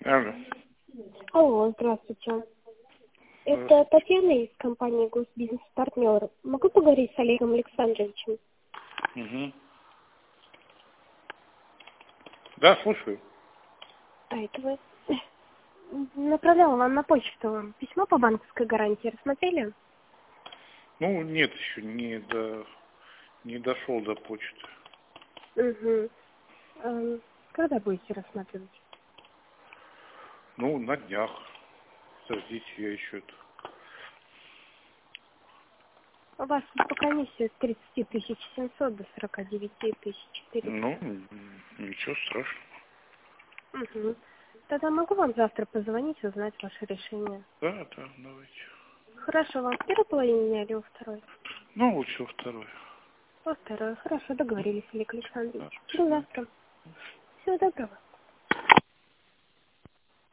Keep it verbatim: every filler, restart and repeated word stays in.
Алло. Алло, здравствуйте. Это Татьяна из компании «Госбизнес-партнер». Могу поговорить с Олегом Александровичем? Угу. Да, слушаю. А это вы? Направляла вам на почту письмо по банковской гарантии. Рассмотрели? Ну, нет, еще не до не дошел до почты. Угу. Эм, когда будете рассматривать? Ну, на днях. Подождите, я еще это. У вас по комиссии с тридцати тысяч семисот до сорока девяти тысяч четыреста. Ну, ничего страшного. Угу. Тогда могу вам завтра позвонить, узнать ваше решение. Да, да, давайте. Хорошо, вам в первой половине дня или во второй? Ну, лучше во второй. Во второй. Хорошо, договорились, Олег Александрович. Да, До завтра. Всего доброго.